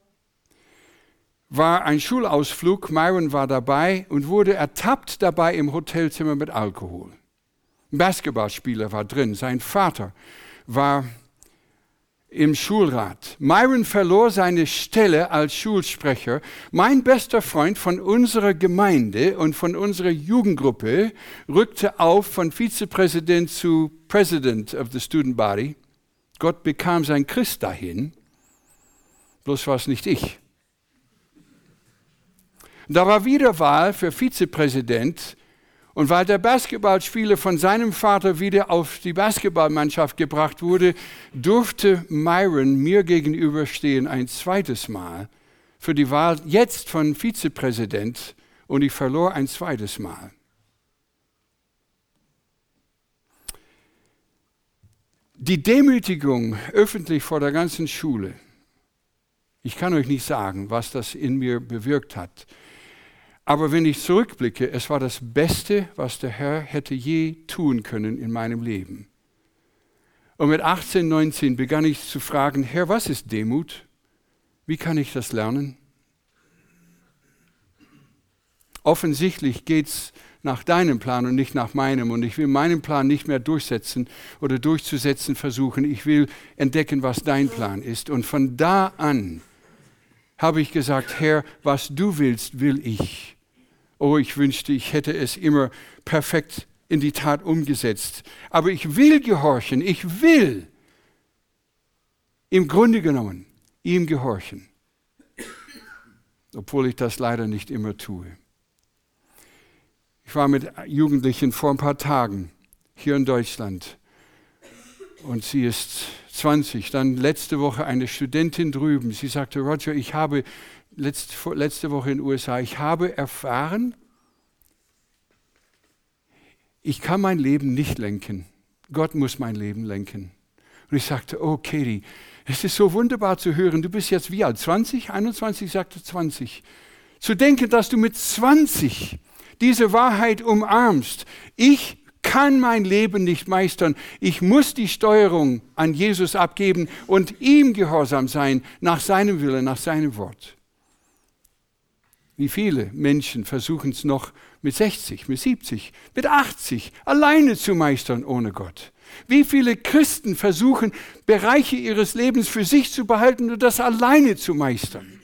war ein Schulausflug, Myron war dabei und wurde ertappt dabei im Hotelzimmer mit Alkohol. Ein Basketballspieler war drin, sein Vater war im Schulrat. Myron verlor seine Stelle als Schulsprecher. Mein bester Freund von unserer Gemeinde und von unserer Jugendgruppe rückte auf von Vizepräsident zu President of the Student Body. Gott bekam sein Christ dahin, bloß war es nicht ich. Da war wieder Wahl für Vizepräsident und weil der Basketballspieler von seinem Vater wieder auf die Basketballmannschaft gebracht wurde, durfte Myron mir gegenüberstehen ein zweites Mal für die Wahl jetzt von Vizepräsident und ich verlor ein zweites Mal. Die Demütigung öffentlich vor der ganzen Schule, ich kann euch nicht sagen, was das in mir bewirkt hat. Aber wenn ich zurückblicke, es war das Beste, was der Herr hätte je tun können in meinem Leben. Und mit 18, 19 begann ich zu fragen, Herr, was ist Demut? Wie kann ich das lernen? Offensichtlich geht es nach deinem Plan und nicht nach meinem. Und ich will meinen Plan nicht mehr durchsetzen oder durchzusetzen versuchen. Ich will entdecken, was dein Plan ist. Und von da an habe ich gesagt, Herr, was du willst, will ich. Oh, ich wünschte, ich hätte es immer perfekt in die Tat umgesetzt. Aber ich will gehorchen, ich will im Grunde genommen ihm gehorchen. Obwohl ich das leider nicht immer tue. Ich war mit Jugendlichen vor ein paar Tagen hier in Deutschland und sie ist 20. Dann letzte Woche eine Studentin drüben. Sie sagte, Roger, ich habe letzte Woche in den USA, ich habe erfahren, ich kann mein Leben nicht lenken. Gott muss mein Leben lenken. Und ich sagte, oh Katie, es ist so wunderbar zu hören, du bist jetzt wie alt? 20? 21? Ich sagte 20. Zu denken, dass du mit 20 diese Wahrheit umarmst. Ich kann mein Leben nicht meistern. Ich muss die Steuerung an Jesus abgeben und ihm gehorsam sein, nach seinem Willen, nach seinem Wort. Wie viele Menschen versuchen es noch mit 60, mit 70, mit 80 alleine zu meistern ohne Gott? Wie viele Christen versuchen, Bereiche ihres Lebens für sich zu behalten und das alleine zu meistern?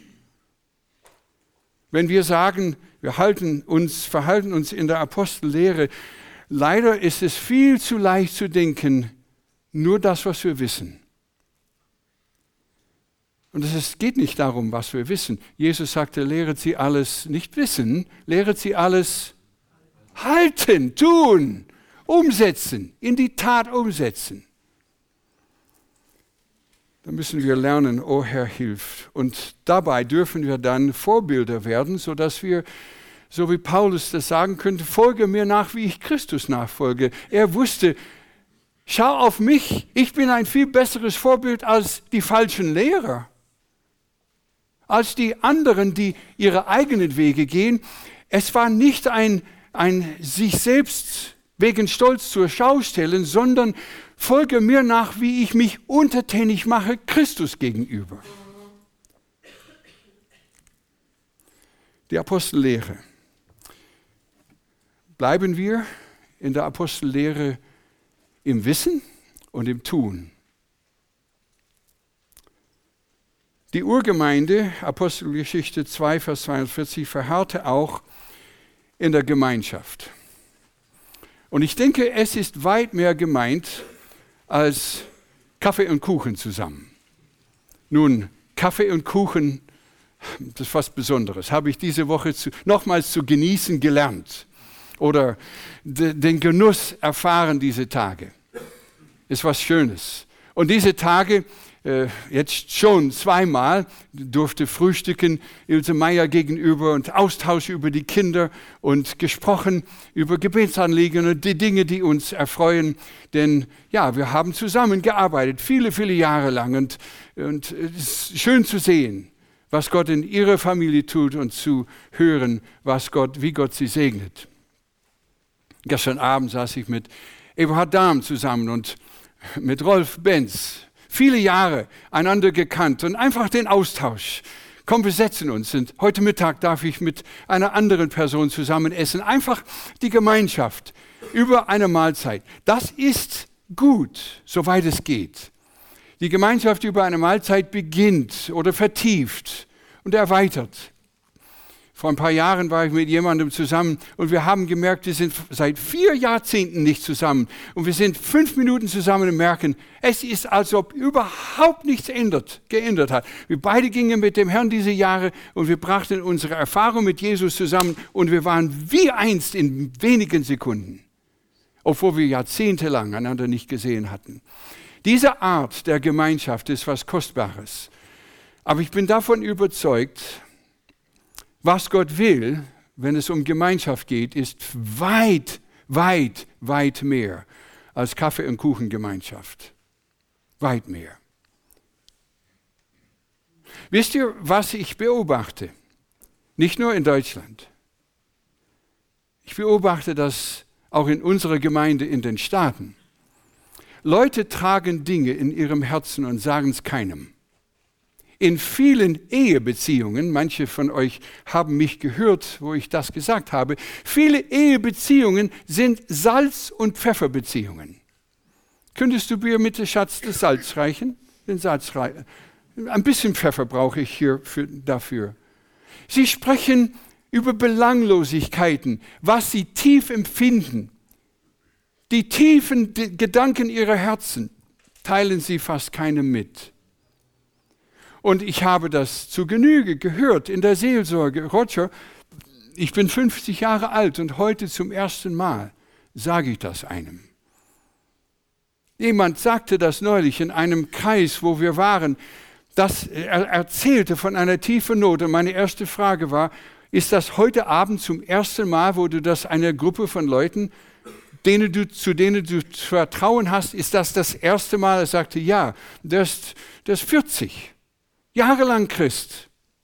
Wenn wir sagen, wir verhalten uns in der Apostellehre, leider ist es viel zu leicht zu denken, nur das, was wir wissen. Und es geht nicht darum, was wir wissen. Jesus sagte, lehret sie alles nicht wissen, lehret sie alles halten, tun, umsetzen, in die Tat umsetzen. Da müssen wir lernen, oh Herr, hilf. Und dabei dürfen wir dann Vorbilder werden, sodass wir, so wie Paulus das sagen könnte, folge mir nach, wie ich Christus nachfolge. Er wusste, schau auf mich, ich bin ein viel besseres Vorbild als die falschen Lehrer. Als die anderen, die ihre eigenen Wege gehen. Es war nicht ein sich selbst wegen Stolz zur Schau stellen, sondern folge mir nach, wie ich mich untertänig mache Christus gegenüber. Die Apostellehre. Bleiben wir in der Apostellehre im Wissen und im Tun. Die Urgemeinde, Apostelgeschichte 2, Vers 42, verharrte auch in der Gemeinschaft. Und ich denke, es ist weit mehr gemeint als Kaffee und Kuchen zusammen. Nun, Kaffee und Kuchen, das ist was Besonderes. Habe ich diese Woche nochmals zu genießen gelernt. Oder den Genuss erfahren diese Tage. Ist was Schönes. Und diese Tage, jetzt schon zweimal, durfte frühstücken Ilse Meyer gegenüber und Austausch über die Kinder und gesprochen über Gebetsanliegen und die Dinge, die uns erfreuen. Denn ja, wir haben zusammengearbeitet, viele, viele Jahre lang und es ist schön zu sehen, was Gott in ihrer Familie tut und zu hören, wie Gott sie segnet. Gestern Abend saß ich mit Eberhard Dahm zusammen und mit Rolf Benz. Viele Jahre einander gekannt und einfach den Austausch. Komm, wir setzen uns. Und heute Mittag darf ich mit einer anderen Person zusammen essen. Einfach die Gemeinschaft über eine Mahlzeit. Das ist gut, soweit es geht. Die Gemeinschaft über eine Mahlzeit beginnt oder vertieft und erweitert. Vor ein paar Jahren war ich mit jemandem zusammen und wir haben gemerkt, wir sind seit 4 Jahrzehnten nicht zusammen. Und wir sind 5 Minuten zusammen und merken, es ist, als ob überhaupt nichts geändert hat. Wir beide gingen mit dem Herrn diese Jahre und wir brachten unsere Erfahrung mit Jesus zusammen und wir waren wie einst in wenigen Sekunden, obwohl wir jahrzehntelang einander nicht gesehen hatten. Diese Art der Gemeinschaft ist was Kostbares. Aber ich bin davon überzeugt, was Gott will, wenn es um Gemeinschaft geht, ist weit, weit, weit mehr als Kaffee- und Kuchengemeinschaft. Weit mehr. Wisst ihr, was ich beobachte? Nicht nur in Deutschland. Ich beobachte das auch in unserer Gemeinde in den Staaten. Leute tragen Dinge in ihrem Herzen und sagen es keinem. In vielen Ehebeziehungen, manche von euch haben mich gehört, wo ich das gesagt habe, viele Ehebeziehungen sind Salz- und Pfefferbeziehungen. Könntest du mir mit dem Schatz das Salz reichen? Den Salz reichen. Ein bisschen Pfeffer brauche ich hier dafür. Sie sprechen über Belanglosigkeiten, was sie tief empfinden. Die tiefen Gedanken ihrer Herzen teilen sie fast keinem mit. Und ich habe das zu Genüge gehört in der Seelsorge. Roger, ich bin 50 Jahre alt und heute zum ersten Mal sage ich das einem. Jemand sagte das neulich in einem Kreis, wo wir waren. Er erzählte von einer tiefen Not. Und meine erste Frage war, ist das heute Abend zum ersten Mal, wo du das einer Gruppe von Leuten, zu denen du Vertrauen hast, ist das erste Mal? Er sagte, ja, der ist 40. Jahrelang Christ.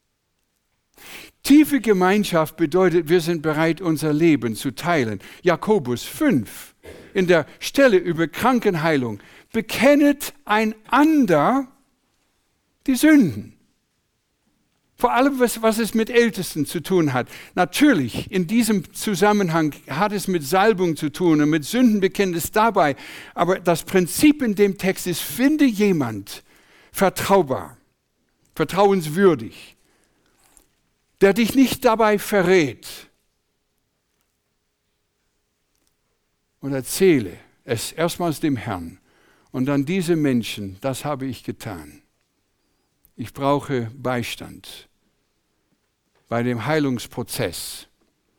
Tiefe Gemeinschaft bedeutet, wir sind bereit, unser Leben zu teilen. Jakobus 5, in der Stelle über Krankenheilung, bekennet einander die Sünden. Vor allem, was es mit Ältesten zu tun hat. Natürlich, in diesem Zusammenhang hat es mit Salbung zu tun und mit Sündenbekenntnis dabei. Aber das Prinzip in dem Text ist, finde jemand vertraubar, vertrauenswürdig, der dich nicht dabei verrät und erzähle es erstmals dem Herrn und dann diese Menschen, das habe ich getan. Ich brauche Beistand bei dem Heilungsprozess.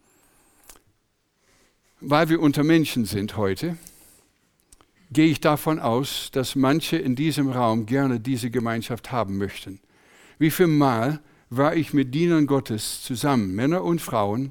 Weil wir unter Menschen sind heute, gehe ich davon aus, dass manche in diesem Raum gerne diese Gemeinschaft haben möchten. Wie viel Mal war ich mit Dienern Gottes zusammen, Männer und Frauen,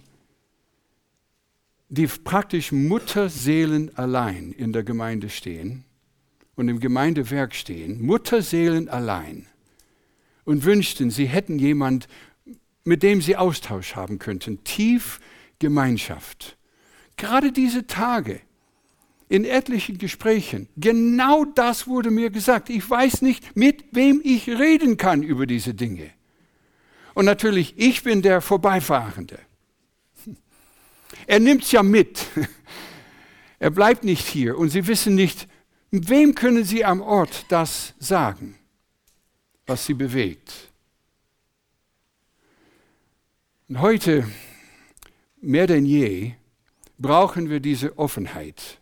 die praktisch Mutterseelen allein in der Gemeinde stehen und im Gemeindewerk stehen, Mutterseelen allein, und wünschten, sie hätten jemand, mit dem sie Austausch haben könnten, tief Gemeinschaft. Gerade diese Tage, in etlichen Gesprächen, genau das wurde mir gesagt. Ich weiß nicht, mit wem ich reden kann über diese Dinge. Und natürlich, ich bin der Vorbeifahrende. Er nimmt es ja mit. Er bleibt nicht hier und sie wissen nicht, wem können sie am Ort das sagen, was sie bewegt. Und heute, mehr denn je, brauchen wir diese Offenheit.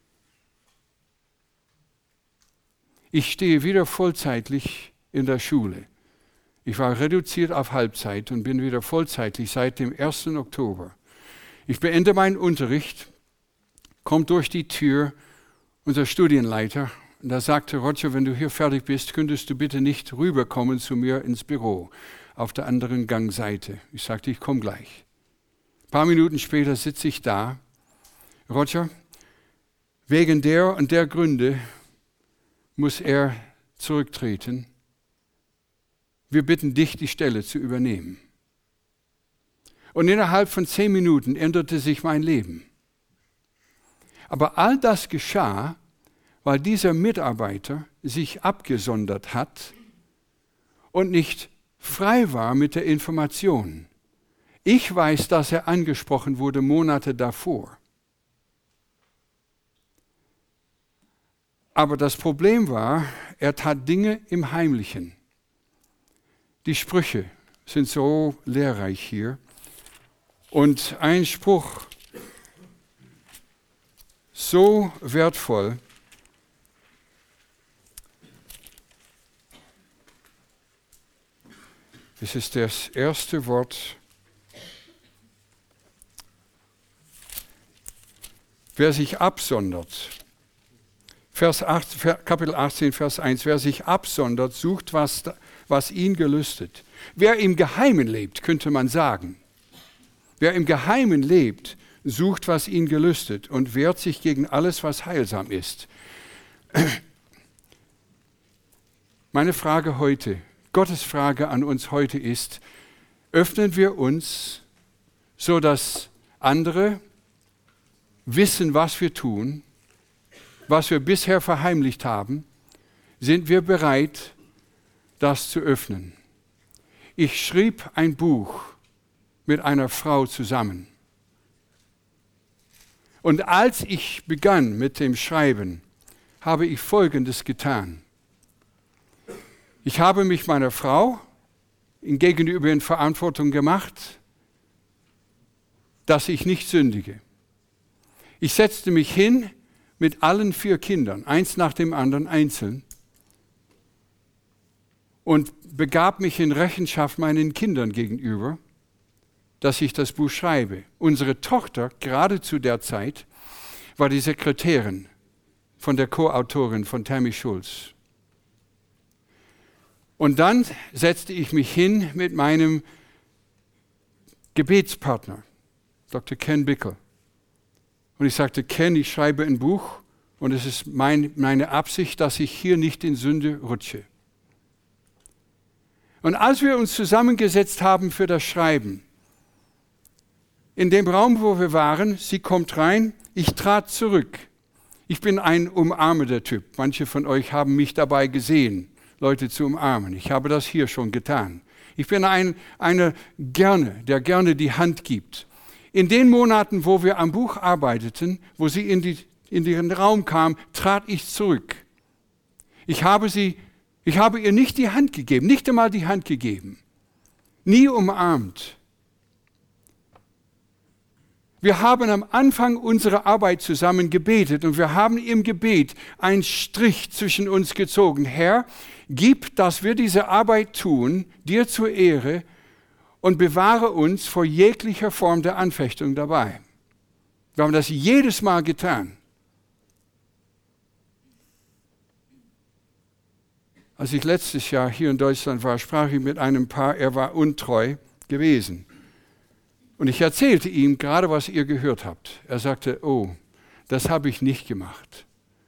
Ich stehe wieder vollzeitlich in der Schule. Ich war reduziert auf Halbzeit und bin wieder vollzeitlich seit dem 1. Oktober. Ich beende meinen Unterricht, kommt durch die Tür unser Studienleiter und da sagte, Roger, wenn du hier fertig bist, könntest du bitte nicht rüberkommen zu mir ins Büro auf der anderen Gangseite. Ich sagte, ich komme gleich. Ein paar Minuten später sitze ich da. Roger, wegen der und der Gründe muss er zurücktreten. Wir bitten dich, die Stelle zu übernehmen. Und innerhalb von 10 Minuten änderte sich mein Leben. Aber all das geschah, weil dieser Mitarbeiter sich abgesondert hat und nicht frei war mit der Information. Ich weiß, dass er angesprochen wurde Monate davor. Aber das Problem war, er tat Dinge im Heimlichen. Die Sprüche sind so lehrreich hier. Und ein Spruch, so wertvoll. Es ist das erste Wort. Wer sich absondert, Kapitel 18, Vers 1, wer sich absondert, sucht, was ihn gelüstet. Wer im Geheimen lebt, könnte man sagen. Wer im Geheimen lebt, sucht, was ihn gelüstet und wehrt sich gegen alles, was heilsam ist. Meine Frage heute, Gottes Frage an uns heute ist, öffnen wir uns, sodass andere wissen, was wir tun, was wir bisher verheimlicht haben, sind wir bereit, das zu öffnen. Ich schrieb ein Buch mit einer Frau zusammen. Und als ich begann mit dem Schreiben, habe ich Folgendes getan. Ich habe mich meiner Frau gegenüber in Verantwortung gemacht, dass ich nicht sündige. Ich setzte mich hin mit allen 4 Kindern, eins nach dem anderen einzeln, und begab mich in Rechenschaft meinen Kindern gegenüber, dass ich das Buch schreibe. Unsere Tochter, gerade zu der Zeit, war die Sekretärin von der Co-Autorin von Tammy Schulz. Und dann setzte ich mich hin mit meinem Gebetspartner, Dr. Ken Bickel. Und ich sagte, Ken, ich schreibe ein Buch und es ist meine Absicht, dass ich hier nicht in Sünde rutsche. Und als wir uns zusammengesetzt haben für das Schreiben, in dem Raum, wo wir waren, sie kommt rein, ich trat zurück. Ich bin ein umarmender Typ. Manche von euch haben mich dabei gesehen, Leute zu umarmen. Ich habe das hier schon getan. Ich bin einer der gerne die Hand gibt. In den Monaten, wo wir am Buch arbeiteten, wo sie in den Raum kam, trat ich zurück. Ich habe ihr nicht die Hand gegeben, nicht einmal die Hand gegeben. Nie umarmt. Wir haben am Anfang unserer Arbeit zusammen gebetet und wir haben im Gebet einen Strich zwischen uns gezogen. Herr, gib, dass wir diese Arbeit tun, dir zur Ehre, und bewahre uns vor jeglicher Form der Anfechtung dabei. Wir haben das jedes Mal getan. Als ich letztes Jahr hier in Deutschland war, sprach ich mit einem Paar, er war untreu gewesen. Und ich erzählte ihm gerade, was ihr gehört habt. Er sagte, oh, das habe ich nicht gemacht.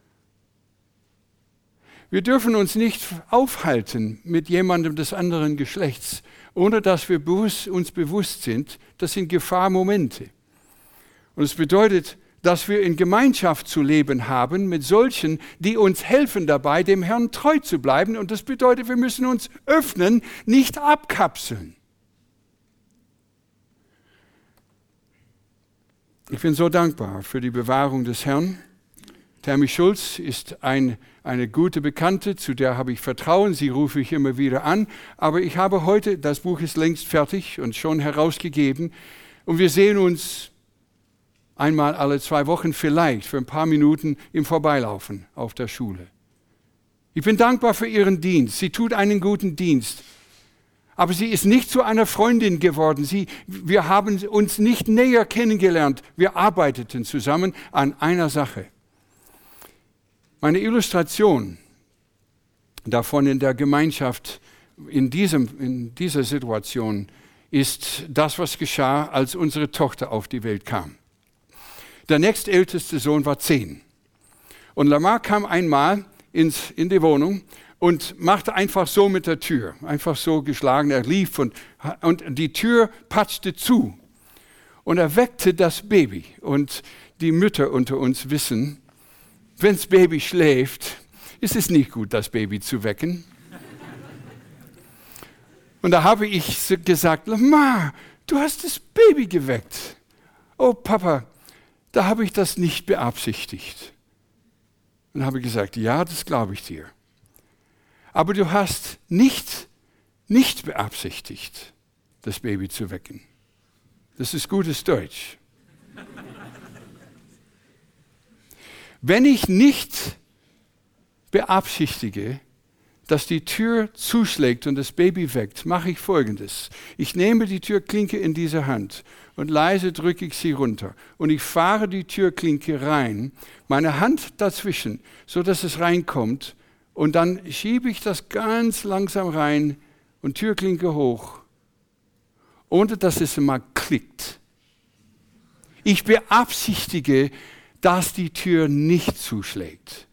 Wir dürfen uns nicht aufhalten mit jemandem des anderen Geschlechts, ohne dass wir uns bewusst sind, das sind Gefahrmomente. Und es bedeutet, dass wir in Gemeinschaft zu leben haben mit solchen, die uns helfen dabei, dem Herrn treu zu bleiben. Und das bedeutet, wir müssen uns öffnen, nicht abkapseln. Ich bin so dankbar für die Bewahrung des Herrn. Tammy Schulz ist eine gute Bekannte, zu der habe ich Vertrauen, sie rufe ich immer wieder an. Aber ich habe heute, das Buch ist längst fertig und schon herausgegeben. Und wir sehen uns einmal alle 2 Wochen vielleicht für ein paar Minuten im Vorbeilaufen auf der Schule. Ich bin dankbar für ihren Dienst. Sie tut einen guten Dienst. Aber sie ist nicht zu einer Freundin geworden. Wir haben uns nicht näher kennengelernt. Wir arbeiteten zusammen an einer Sache. Meine Illustration davon in der Gemeinschaft in dieser Situation ist das, was geschah, als unsere Tochter auf die Welt kam. Der nächstälteste Sohn war 10. Und Lamar kam einmal in die Wohnung und machte einfach so mit der Tür, einfach so geschlagen. Er lief und die Tür patschte zu. Und er weckte das Baby. Und die Mütter unter uns wissen, wenn das Baby schläft, ist es nicht gut, das Baby zu wecken. Und da habe ich gesagt, Ma, du hast das Baby geweckt. Oh Papa, da habe ich das nicht beabsichtigt. Und habe gesagt, ja, das glaube ich dir. Aber du hast nicht beabsichtigt, das Baby zu wecken. Das ist gutes Deutsch. Wenn ich nicht beabsichtige, dass die Tür zuschlägt und das Baby weckt, mache ich Folgendes. Ich nehme die Türklinke in diese Hand und leise drücke ich sie runter. Und ich fahre die Türklinke rein, meine Hand dazwischen, sodass es reinkommt. Und dann schiebe ich das ganz langsam rein und Türklinke hoch, ohne dass es mal klickt. Ich beabsichtige, dass die Tür nicht zuschlägt.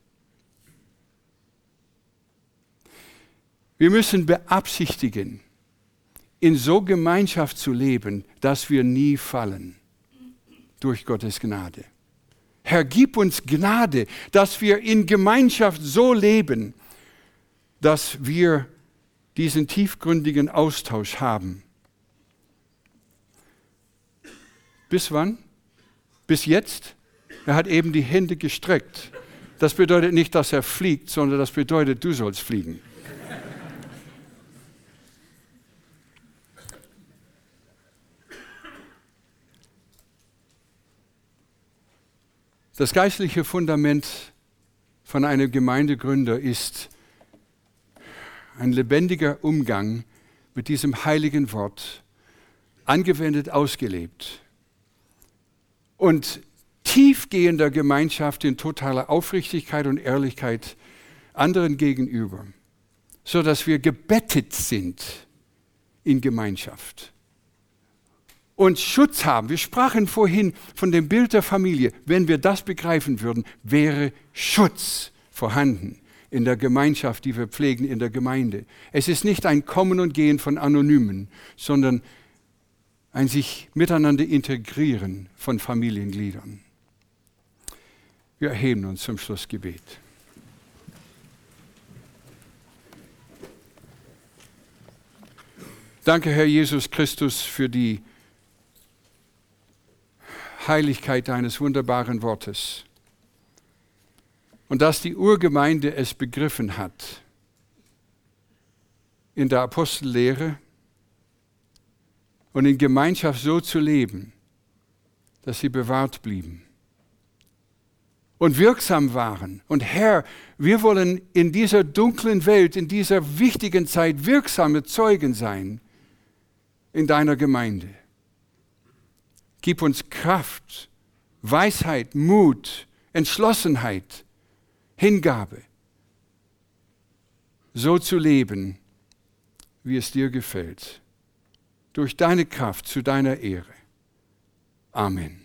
Wir müssen beabsichtigen, in so Gemeinschaft zu leben, dass wir nie fallen. Durch Gottes Gnade. Herr, gib uns Gnade, dass wir in Gemeinschaft so leben, dass wir diesen tiefgründigen Austausch haben. Bis wann? Bis jetzt? Er hat eben die Hände gestreckt. Das bedeutet nicht, dass er fliegt, sondern das bedeutet, du sollst fliegen. Das geistliche Fundament von einem Gemeindegründer ist ein lebendiger Umgang mit diesem heiligen Wort, angewendet, ausgelebt. Und tiefgehender Gemeinschaft in totaler Aufrichtigkeit und Ehrlichkeit anderen gegenüber, sodass wir gebettet sind in Gemeinschaft. Und Schutz haben. Wir sprachen vorhin von dem Bild der Familie. Wenn wir das begreifen würden, wäre Schutz vorhanden in der Gemeinschaft, die wir pflegen in der Gemeinde. Es ist nicht ein Kommen und Gehen von Anonymen, sondern ein sich miteinander integrieren von Familiengliedern. Wir erheben uns zum Schlussgebet. Danke, Herr Jesus Christus, für die Heiligkeit deines wunderbaren Wortes. Und dass die Urgemeinde es begriffen hat, in der Apostellehre und in Gemeinschaft so zu leben, dass sie bewahrt blieben und wirksam waren. Und Herr, wir wollen in dieser dunklen Welt, in dieser wichtigen Zeit wirksame Zeugen sein in deiner Gemeinde. Gib uns Kraft, Weisheit, Mut, Entschlossenheit, Hingabe, so zu leben, wie es dir gefällt. Durch deine Kraft zu deiner Ehre. Amen.